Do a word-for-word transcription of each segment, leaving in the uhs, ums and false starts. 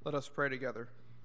Let us pray together.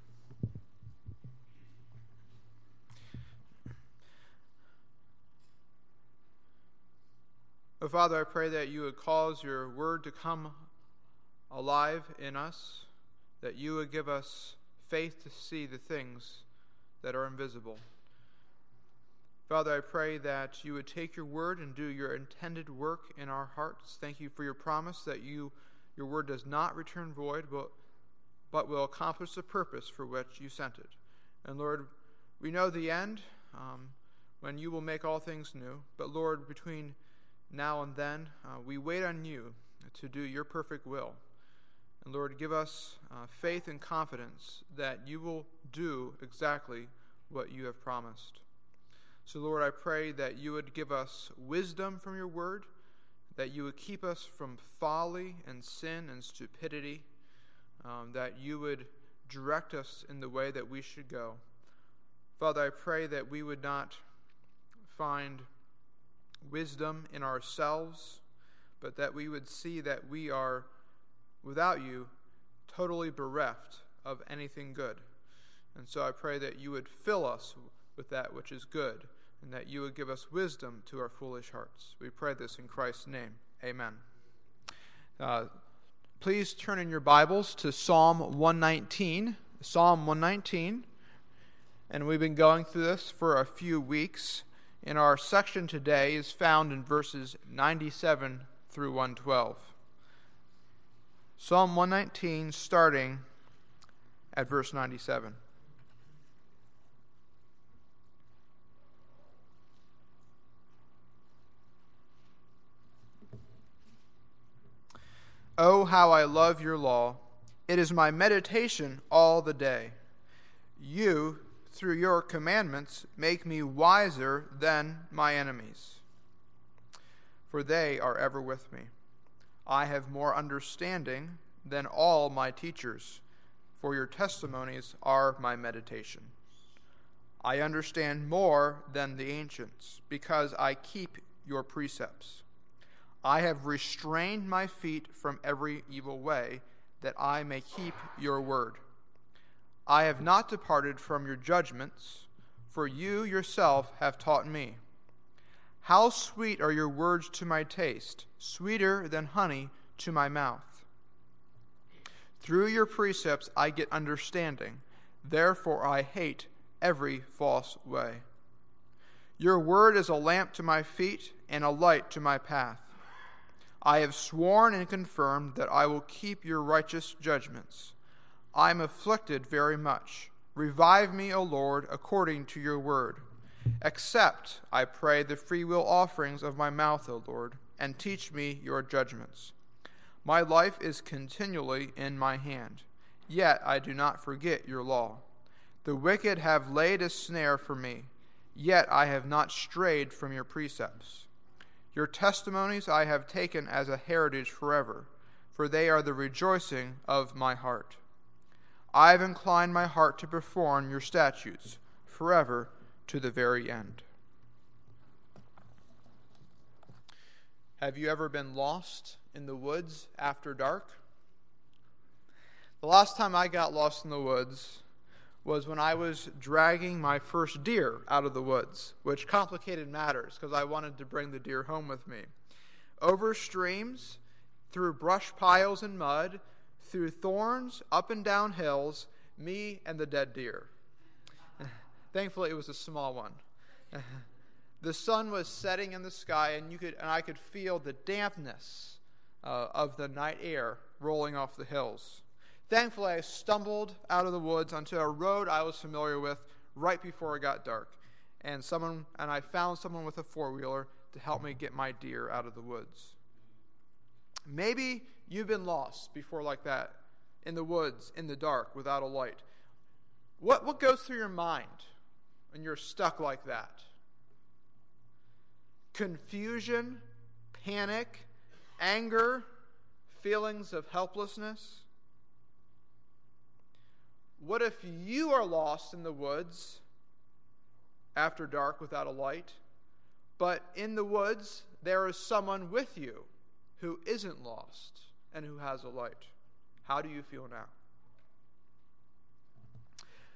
Oh, Father, I pray that you would cause your word to come alive in us, that you would give us faith to see the things that are invisible. Father, I pray that you would take your word and do your intended work in our hearts. Thank you for your promise that you, your word does not return void, but, but will accomplish the purpose for which you sent it. And Lord, we know the end, um, when you will make all things new. But Lord, between now and then, uh, we wait on you to do your perfect will. And Lord, give us uh, faith and confidence that you will do exactly what you have promised. So Lord, I pray that you would give us wisdom from your word, that you would keep us from folly and sin and stupidity, um, that you would direct us in the way that we should go. Father, I pray that we would not find wisdom in ourselves, but that we would see that we are, without you, totally bereft of anything good. And so I pray that you would fill us with that which is good, and that you would give us wisdom to our foolish hearts. We pray this in Christ's name. Amen. Uh, please turn in your Bibles to Psalm one nineteen. Psalm one nineteen. And we've been going through this for a few weeks. And our section today is found in verses ninety-seven through one twelve. Psalm one nineteen, starting at verse ninety-seven. Oh, how I love your law. It is my meditation all the day. You, through your commandments, make me wiser than my enemies, for they are ever with me. I have more understanding than all my teachers, for your testimonies are my meditation. I understand more than the ancients, because I keep your precepts. I have restrained my feet from every evil way, that I may keep your word. I have not departed from your judgments, for you yourself have taught me. How sweet are your words to my taste, sweeter than honey to my mouth. Through your precepts I get understanding, therefore I hate every false way. Your word is a lamp to my feet and a light to my path. I have sworn and confirmed that I will keep your righteous judgments. I am afflicted very much. Revive me, O Lord, according to your word. Accept, I pray, the freewill offerings of my mouth, O Lord, and teach me your judgments. My life is continually in my hand, yet I do not forget your law. The wicked have laid a snare for me, yet I have not strayed from your precepts. Your testimonies I have taken as a heritage forever, for they are the rejoicing of my heart. I have inclined my heart to perform your statutes forever to the very end. Have you ever been lost in the woods after dark? The last time I got lost in the woods was when I was dragging my first deer out of the woods, which complicated matters because I wanted to bring the deer home with me. Over streams, through brush piles and mud, through thorns, up and down hills, me and the dead deer. Thankfully, it was a small one. The sun was setting in the sky, and you could, and I could feel the dampness uh, of the night air rolling off the hills. Thankfully, I stumbled out of the woods onto a road I was familiar with right before it got dark, and someone and I found someone with a four-wheeler to help me get my deer out of the woods. Maybe you've been lost before like that, in the woods, in the dark, without a light. What what goes through your mind when you're stuck like that? Confusion, panic, anger, feelings of helplessness? What if you are lost in the woods after dark without a light, but in the woods there is someone with you who isn't lost and who has a light? How do you feel now?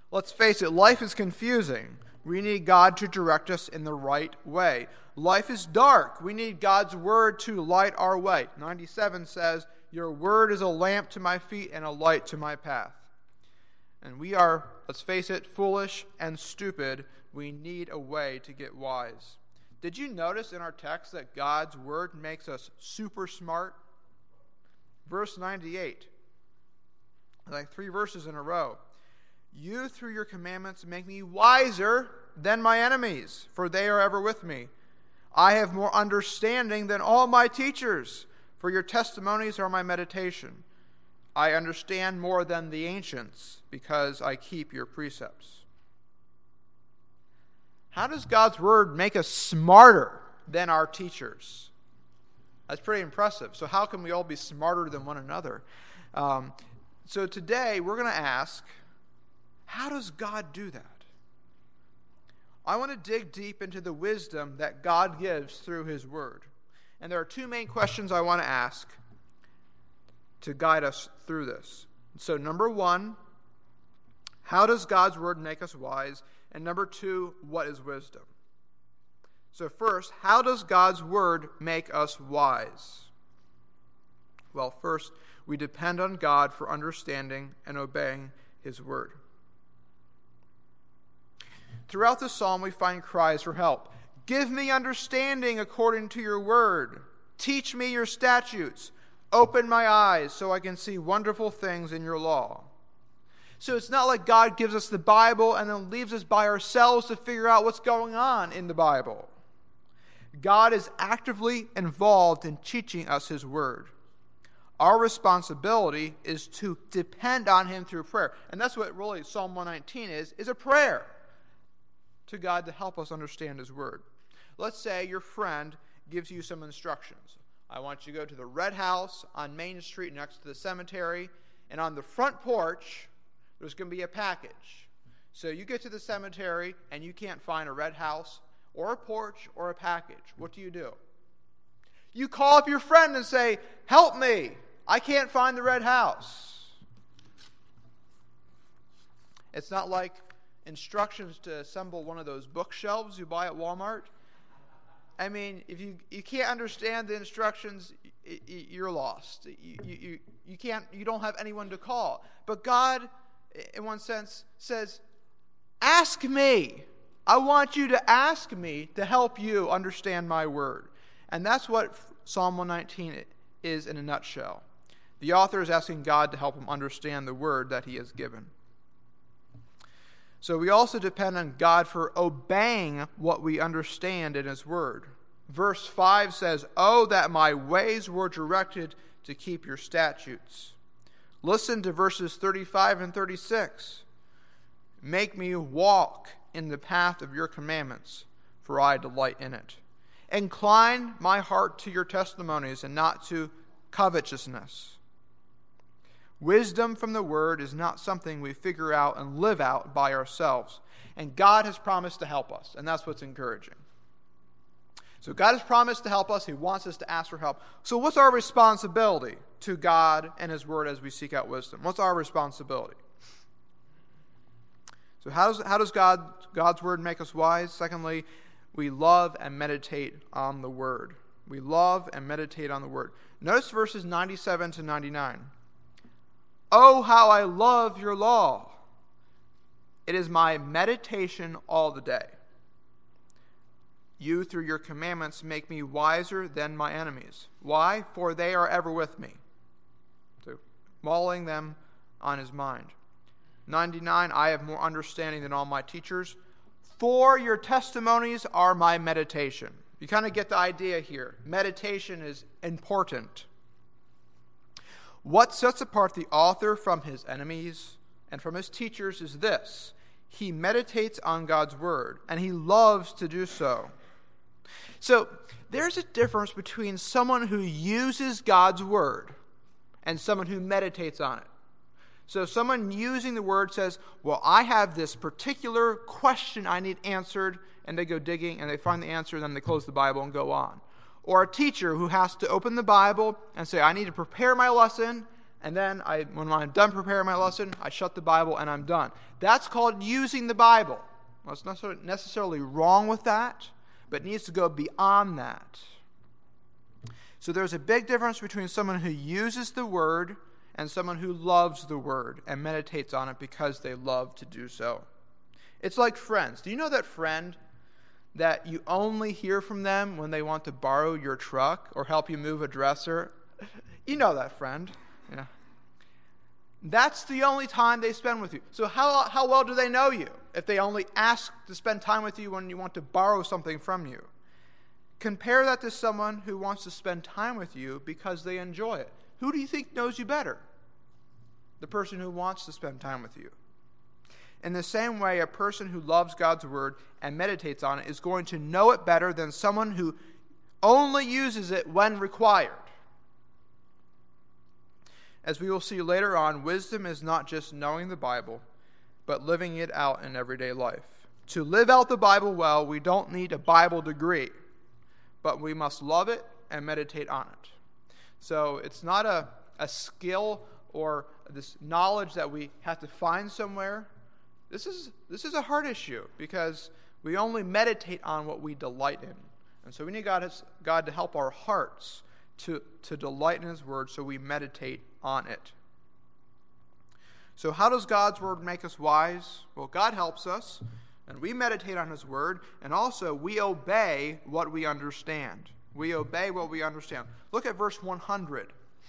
Let's face it, life is confusing. We need God to direct us in the right way. Life is dark. We need God's word to light our way. ninety-seven says, "Your word is a lamp to my feet and a light to my path." And we are, let's face it, foolish and stupid. We need a way to get wise. Did you notice in our text that God's word makes us super smart? Verse ninety-eight, like three verses in a row. "You, through your commandments, make me wiser than my enemies, for they are ever with me. I have more understanding than all my teachers, for your testimonies are my meditation. I understand more than the ancients, because I keep your precepts." How does God's word make us smarter than our teachers? That's pretty impressive. So how can we all be smarter than one another? Um, so today we're going to ask, how does God do that? I want to dig deep into the wisdom that God gives through his word. And there are two main questions I want to ask to guide us through this. So number one, how does God's word make us wise? And number two, what is wisdom? So first, how does God's word make us wise? Well, first, we depend on God for understanding and obeying his word. Throughout the psalm, we find cries for help. "Give me understanding according to your word. Teach me your statutes. Open my eyes so I can see wonderful things in your law." So it's not like God gives us the Bible and then leaves us by ourselves to figure out what's going on in the Bible. God is actively involved in teaching us his word. Our responsibility is to depend on him through prayer. And that's what really Psalm one nineteen is, is a prayer to God to help us understand his word. Let's say your friend gives you some instructions. I want you to go to the red house on Main Street next to the cemetery, and on the front porch, there's going to be a package. So you get to the cemetery, and you can't find a red house or a porch or a package. What do you do? You call up your friend and say, "Help me. I can't find the red house." It's not like instructions to assemble one of those bookshelves you buy at Walmart. I mean, if you, you can't understand the instructions, you're lost. You, you, you, can't, you don't have anyone to call. But God, in one sense, says, "Ask me. I want you to ask me to help you understand my word." And that's what Psalm one nineteen is in a nutshell. The author is asking God to help him understand the word that he has given. So we also depend on God for obeying what we understand in his word. Verse five says, "Oh, that my ways were directed to keep your statutes." Listen to verses thirty-five and thirty-six. "Make me walk in the path of your commandments, for I delight in it. Incline my heart to your testimonies and not to covetousness." Wisdom from the word is not something we figure out and live out by ourselves. And God has promised to help us, and that's what's encouraging. So God has promised to help us. He wants us to ask for help. So what's our responsibility to God and his word as we seek out wisdom? What's our responsibility? So how does, how does God, God's word make us wise? Secondly, we love and meditate on the word. We love and meditate on the word. Notice verses ninety-seven to ninety-nine. "Oh, how I love your law. It is my meditation all the day. You, through your commandments, make me wiser than my enemies." Why? "For they are ever with me." So, mulling them on his mind. ninety-nine, "I have more understanding than all my teachers. For your testimonies are my meditation." You kind of get the idea here. Meditation is important. What sets apart the author from his enemies and from his teachers is this: he meditates on God's word, and he loves to do so. So there's a difference between someone who uses God's word and someone who meditates on it. So someone using the word says, "Well, I have this particular question I need answered," and they go digging and they find the answer, and then they close the Bible and go on. Or a teacher who has to open the Bible and say, "I need to prepare my lesson," and then I, when I'm done preparing my lesson, I shut the Bible and I'm done. That's called using the Bible. Well, it's not necessarily wrong with that, but it needs to go beyond that. So there's a big difference between someone who uses the Word and someone who loves the Word and meditates on it because they love to do so. It's like friends. Do you know that friend that you only hear from them when they want to borrow your truck or help you move a dresser? You know that friend. Yeah. That's the only time they spend with you. So how, how well do they know you if they only ask to spend time with you when you want to borrow something from you? Compare that to someone who wants to spend time with you because they enjoy it. Who do you think knows you better? The person who wants to spend time with you. In the same way, a person who loves God's Word and meditates on it is going to know it better than someone who only uses it when required. As we will see later on, wisdom is not just knowing the Bible, but living it out in everyday life. To live out the Bible well, we don't need a Bible degree, but we must love it and meditate on it. So it's not a, a skill or this knowledge that we have to find somewhere. This is this is a hard issue because we only meditate on what we delight in. And so we need God, God to help our hearts to, to delight in His Word so we meditate on it. So how does God's Word make us wise? Well, God helps us, and we meditate on His Word, and also we obey what we understand. We obey what we understand. Look at verse one hundred.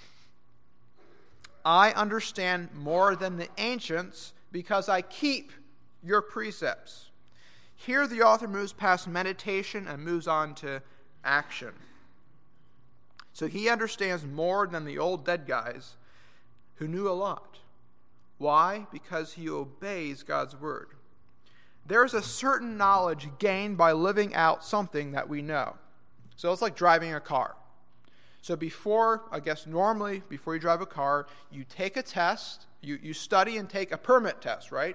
I understand more than the ancients because I keep your precepts. Here the author moves past meditation and moves on to action. So he understands more than the old dead guys who knew a lot. Why? Because he obeys God's Word. There's a certain knowledge gained by living out something that we know. So it's like driving a car. So before, I guess normally, before you drive a car, you take a test, you, you study and take a permit test, right?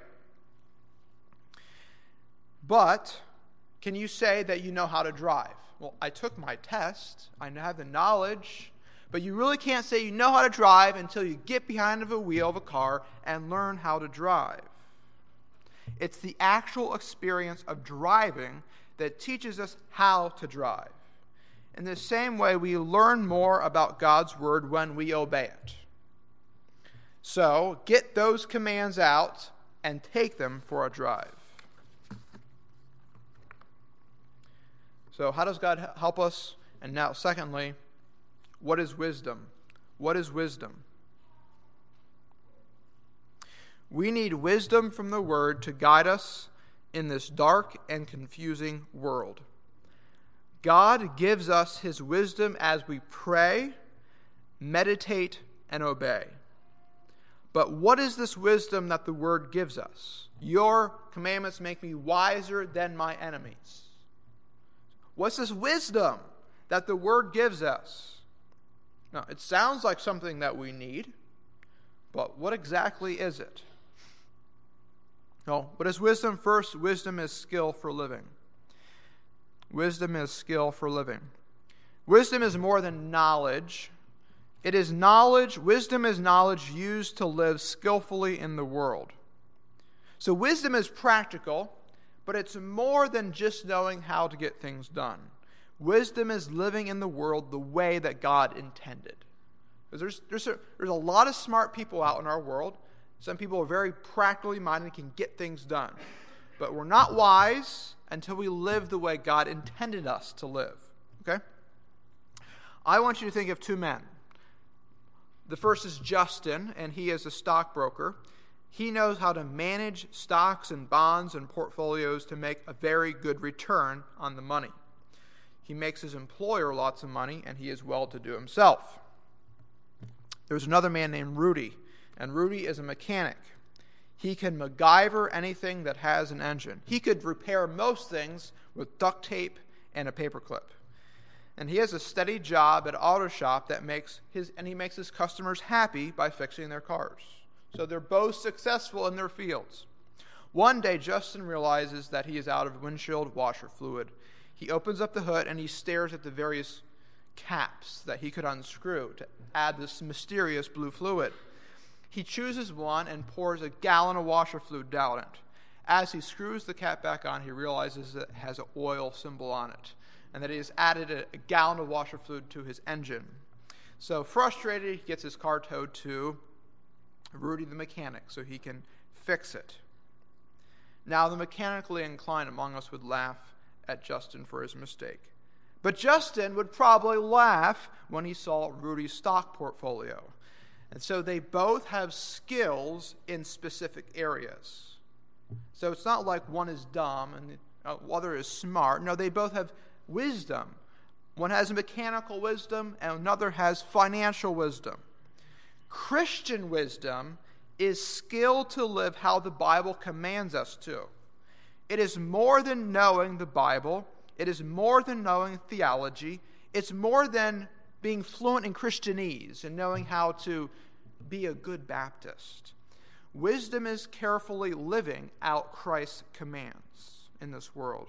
But can you say that you know how to drive? Well, I took my test, I have the knowledge, but you really can't say you know how to drive until you get behind the wheel of a car and learn how to drive. It's the actual experience of driving that teaches us how to drive. In the same way, we learn more about God's Word when we obey it. So, get those commands out and take them for a drive. So, how does God help us? And now, secondly, what is wisdom? What is wisdom? We need wisdom from the Word to guide us in this dark and confusing world. God gives us His wisdom as we pray, meditate, and obey. But what is this wisdom that the Word gives us? Your commandments make me wiser than my enemies. What's this wisdom that the Word gives us? Now, it sounds like something that we need, but what exactly is it? No, what is wisdom? First, wisdom is skill for living. Wisdom is skill for living. Wisdom is more than knowledge. It is knowledge. Wisdom is knowledge used to live skillfully in the world. So wisdom is practical, but it's more than just knowing how to get things done. Wisdom is living in the world the way that God intended. Because there's, there's, a, there's a lot of smart people out in our world. Some people are very practically minded and can get things done. But we're not wise until we live the way God intended us to live. Okay? I want you to think of two men. The first is Justin, and he is a stockbroker. He knows how to manage stocks and bonds and portfolios to make a very good return on the money. He makes his employer lots of money, and he is well-to-do himself. There's another man named Rudy, and Rudy is a mechanic. He can MacGyver anything that has an engine. He could repair most things with duct tape and a paperclip. And he has a steady job at an auto shop that makes his and he makes his customers happy by fixing their cars. So they're both successful in their fields. One day, Justin realizes that he is out of windshield washer fluid. He opens up the hood and he stares at the various caps that he could unscrew to add this mysterious blue fluid. He chooses one and pours a gallon of washer fluid down it. As he screws the cap back on, he realizes that it has an oil symbol on it, and that he has added a, a gallon of washer fluid to his engine. So frustrated, he gets his car towed to Rudy the mechanic so he can fix it. Now, the mechanically inclined among us would laugh at Justin for his mistake. But Justin would probably laugh when he saw Rudy's stock portfolio. And so they both have skills in specific areas. So it's not like one is dumb and the other is smart. No, they both have wisdom. One has mechanical wisdom and another has financial wisdom. Christian wisdom is skill to live how the Bible commands us to. It is more than knowing the Bible. It is more than knowing theology. It's more than being fluent in Christianese and knowing how to be a good Baptist. Wisdom is carefully living out Christ's commands in this world.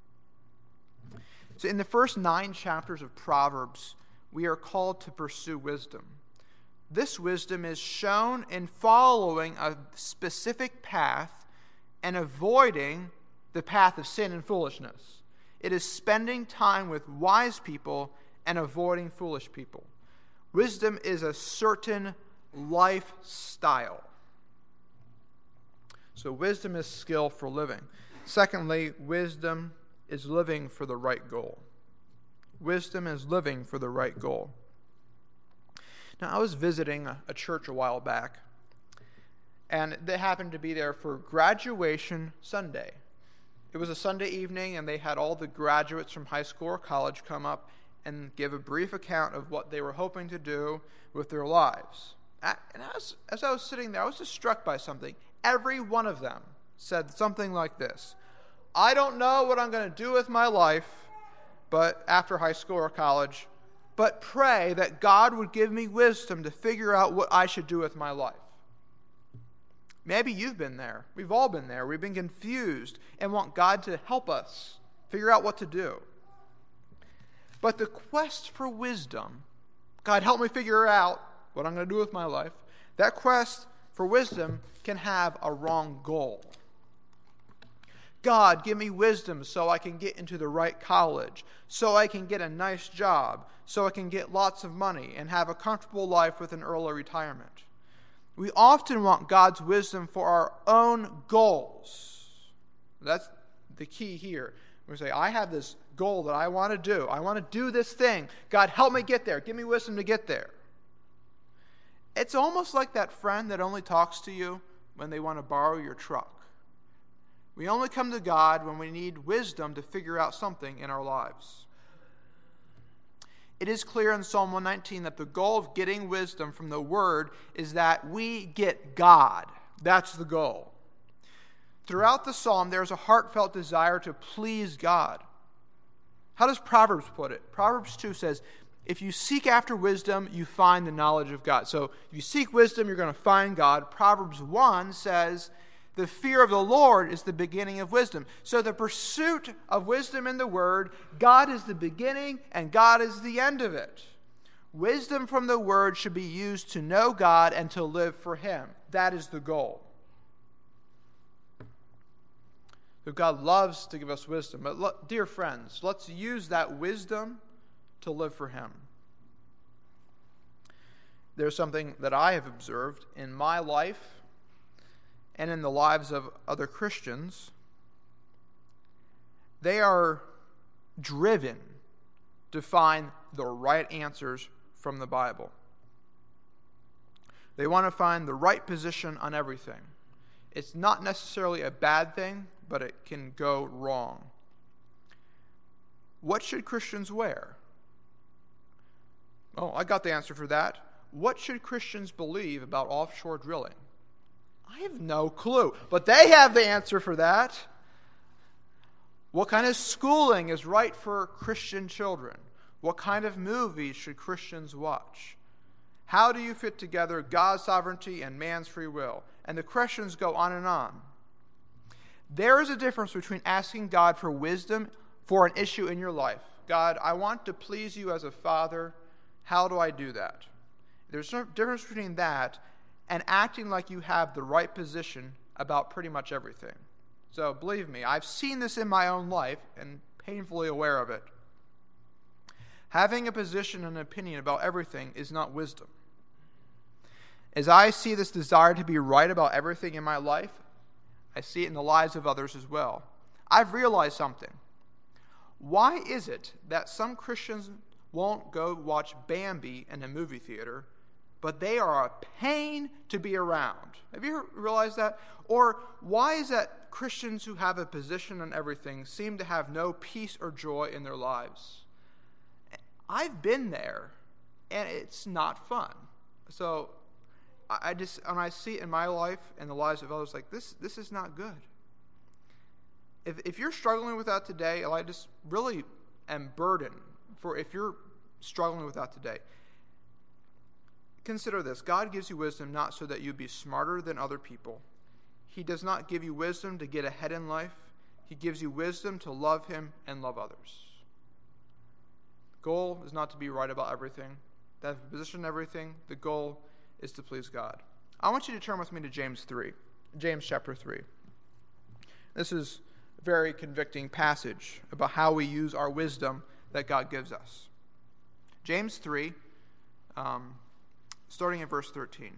So in the first nine chapters of Proverbs, we are called to pursue wisdom. This wisdom is shown in following a specific path and avoiding the path of sin and foolishness. It is spending time with wise people and avoiding foolish people. Wisdom is a certain lifestyle. So wisdom is skill for living. Secondly, wisdom is living for the right goal. Wisdom is living for the right goal. Now, I was visiting a, a church a while back, and they happened to be there for graduation Sunday. It was a Sunday evening, and they had all the graduates from high school or college come up and give a brief account of what they were hoping to do with their lives. And as, as I was sitting there, I was just struck by something. Every one of them said something like this: I don't know what I'm going to do with my life, but after high school or college, but pray that God would give me wisdom to figure out what I should do with my life. Maybe you've been there. We've all been there. We've been confused and want God to help us figure out what to do. But the quest for wisdom, God, help me figure out what I'm going to do with my life, that quest for wisdom can have a wrong goal. God, give me wisdom so I can get into the right college, so I can get a nice job, so I can get lots of money and have a comfortable life with an early retirement. We often want God's wisdom for our own goals. That's the key here. We say, I have this goal that I want to do. I want to do this thing. God, help me get there. Give me wisdom to get there. It's almost like that friend that only talks to you when they want to borrow your truck. We only come to God when we need wisdom to figure out something in our lives. It is clear in Psalm one nineteen that the goal of getting wisdom from the Word is that we get God. That's the goal. Throughout the psalm, there is a heartfelt desire to please God. How does Proverbs put it? Proverbs two says, if you seek after wisdom, you find the knowledge of God. So if you seek wisdom, you're going to find God. Proverbs one says, the fear of the Lord is the beginning of wisdom. So the pursuit of wisdom in the Word, God is the beginning and God is the end of it. Wisdom from the Word should be used to know God and to live for Him. That is the goal. So God loves to give us wisdom. But lo- dear friends, let's use that wisdom to live for Him. There's something that I have observed in my life and in the lives of other Christians. They are driven to find the right answers from the Bible. They want to find the right position on everything. It's not necessarily a bad thing, but it can go wrong. What should Christians wear? Oh, I got the answer for that. What should Christians believe about offshore drilling? I have no clue, but they have the answer for that. What kind of schooling is right for Christian children? What kind of movies should Christians watch? How do you fit together God's sovereignty and man's free will? And the questions go on and on. There is a difference between asking God for wisdom for an issue in your life, God, I want to please you as a father. How do I do that? There's no difference between that and acting like you have the right position about pretty much everything. So believe me, I've seen this in my own life and painfully aware of it. Having a position and an opinion about everything is not wisdom. As I see this desire to be right about everything in my life, I see it in the lives of others as well. I've realized something. Why is it that some Christians won't go watch Bambi in a movie theater, but they are a pain to be around? Have you realized that? Or why is that Christians who have a position on everything seem to have no peace or joy in their lives? I've been there, and it's not fun. So I just, when I see it in my life and the lives of others, like this, this is not good. If if you're struggling with that today, I just really am burdened for if you're struggling with that today. Consider this: God gives you wisdom not so that you be smarter than other people. He does not give you wisdom to get ahead in life. He gives you wisdom to love Him and love others. Goal is not to be right about everything, to have a position in everything. The goal is to please God. I want you to turn with me to James three, James chapter three. This is a very convicting passage about how we use our wisdom that God gives us. James three, um, starting at verse thirteen.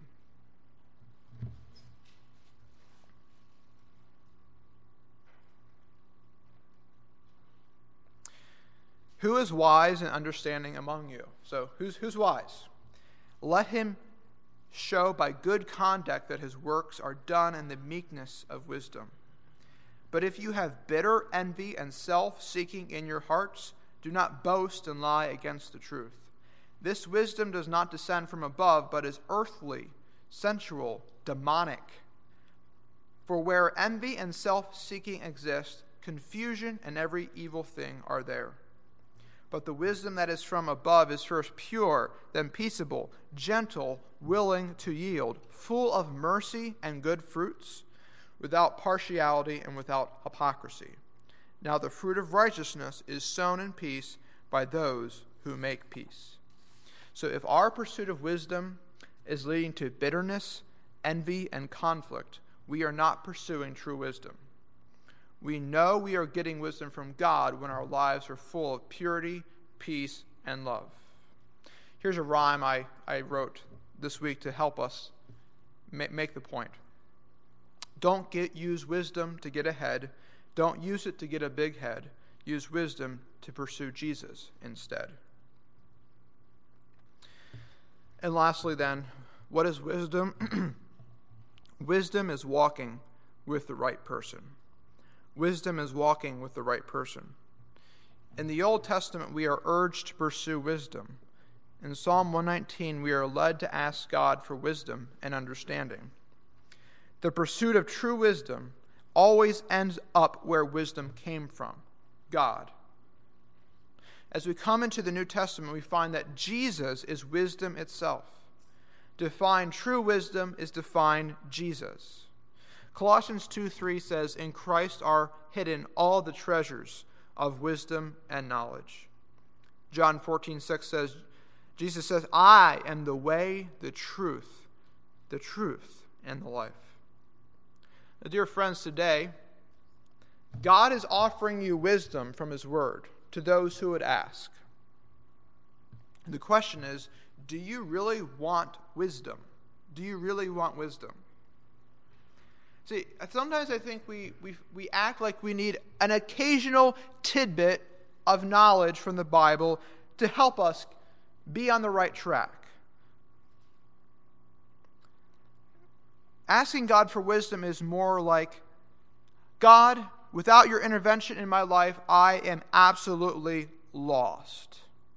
Who is wise and understanding among you? So, who's who's wise? Let him show by good conduct that his works are done in the meekness of wisdom. But if you have bitter envy and self-seeking in your hearts, do not boast and lie against the truth. This wisdom does not descend from above, but is earthly, sensual, demonic. For where envy and self-seeking exist, confusion and every evil thing are there. But the wisdom that is from above is first pure, then peaceable, gentle, willing to yield, full of mercy and good fruits, without partiality and without hypocrisy. Now the fruit of righteousness is sown in peace by those who make peace. So if our pursuit of wisdom is leading to bitterness, envy, and conflict, we are not pursuing true wisdom. We know we are getting wisdom from God when our lives are full of purity, peace, and love. Here's a rhyme I, I wrote this week to help us ma- make the point. Don't get use wisdom to get ahead. Don't use it to get a big head. Use wisdom to pursue Jesus instead. And lastly then, what is wisdom? Wisdom is walking with the right person. Wisdom is walking with the right person. In the Old Testament, we are urged to pursue wisdom. In Psalm one nineteen, we are led to ask God for wisdom and understanding. The pursuit of true wisdom always ends up where wisdom came from, God. As we come into the New Testament, we find that Jesus is wisdom itself. To find true wisdom is to find Jesus. Colossians two three says, "In Christ are hidden all the treasures of wisdom and knowledge." John fourteen six says, Jesus says, "I am the way, the truth, the truth, and the life." Now, dear friends, today, God is offering you wisdom from His Word to those who would ask. The question is, do you really want wisdom? Do you really want wisdom? See, sometimes I think we, we, we act like we need an occasional tidbit of knowledge from the Bible to help us be on the right track. Asking God for wisdom is more like, God, without your intervention in my life, I am absolutely lost.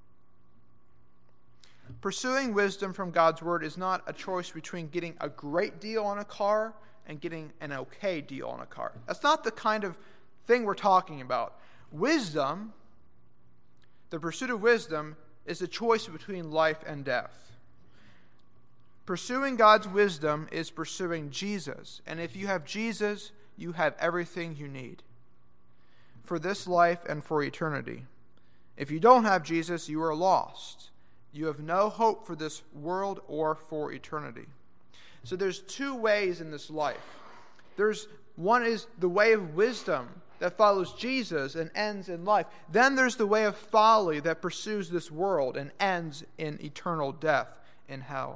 Pursuing wisdom from God's Word is not a choice between getting a great deal on a car and getting an okay deal on a car. That's not the kind of thing we're talking about. Wisdom, the pursuit of wisdom, is a choice between life and death. Pursuing God's wisdom is pursuing Jesus. And if you have Jesus, you have everything you need for this life and for eternity. If you don't have Jesus, you are lost. You have no hope for this world or for eternity. So there's two ways in this life. There's one is the way of wisdom that follows Jesus and ends in life. Then there's the way of folly that pursues this world and ends in eternal death in hell.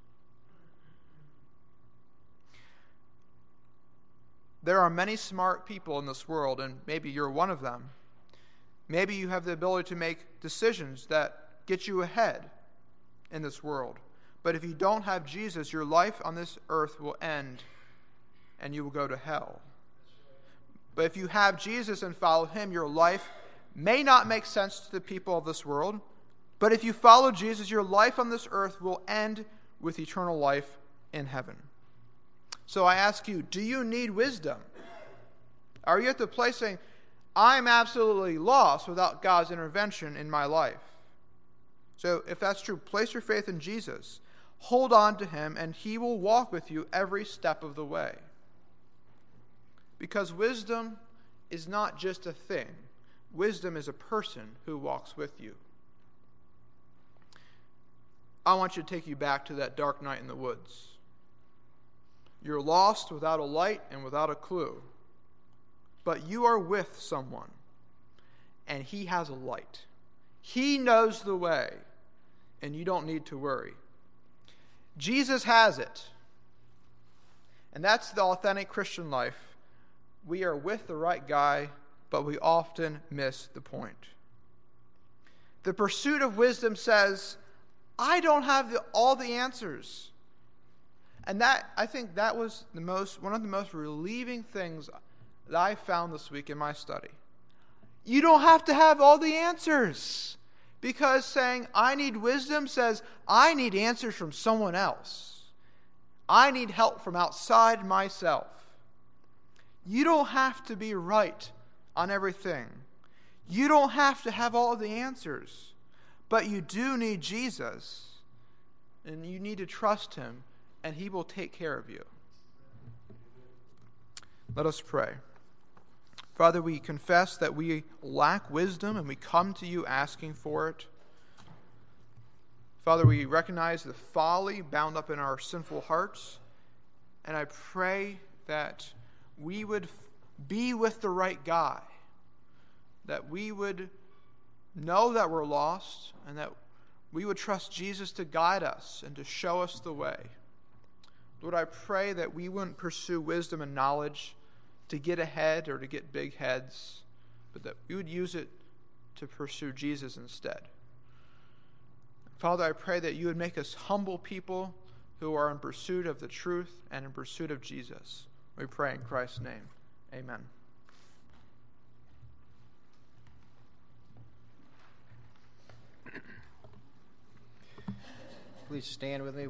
There are many smart people in this world, and maybe you're one of them. Maybe you have the ability to make decisions that get you ahead in this world. But if you don't have Jesus, your life on this earth will end and you will go to hell. But if you have Jesus and follow him, your life may not make sense to the people of this world. But if you follow Jesus, your life on this earth will end with eternal life in heaven. So I ask you, do you need wisdom? Are you at the place saying, I'm absolutely lost without God's intervention in my life? So if that's true, place your faith in Jesus. Hold on to him, and he will walk with you every step of the way. Because wisdom is not just a thing. Wisdom is a person who walks with you. I want you to take you back to that dark night in the woods. You're lost without a light and without a clue. But you are with someone, and he has a light. He knows the way, and you don't need to worry. Jesus has it. And that's the authentic Christian life. We are with the right guy, but we often miss the point. The pursuit of wisdom says, I don't have the, all the answers. And that, I think that was the most one of the most relieving things that I found this week in my study. You don't have to have all the answers. Because saying, I need wisdom says, I need answers from someone else. I need help from outside myself. You don't have to be right on everything. You don't have to have all the answers. But you do need Jesus. And you need to trust him. And he will take care of you. Let us pray. Father, we confess that we lack wisdom and we come to you asking for it. Father, we recognize the folly bound up in our sinful hearts. And I pray that we would be with the right guy. That we would know that we're lost and that we would trust Jesus to guide us and to show us the way. Lord, I pray that we wouldn't pursue wisdom and knowledge to get ahead or to get big heads, but that we would use it to pursue Jesus instead. Father, I pray that you would make us humble people who are in pursuit of the truth and in pursuit of Jesus. We pray in Christ's name. Amen. Please stand with me.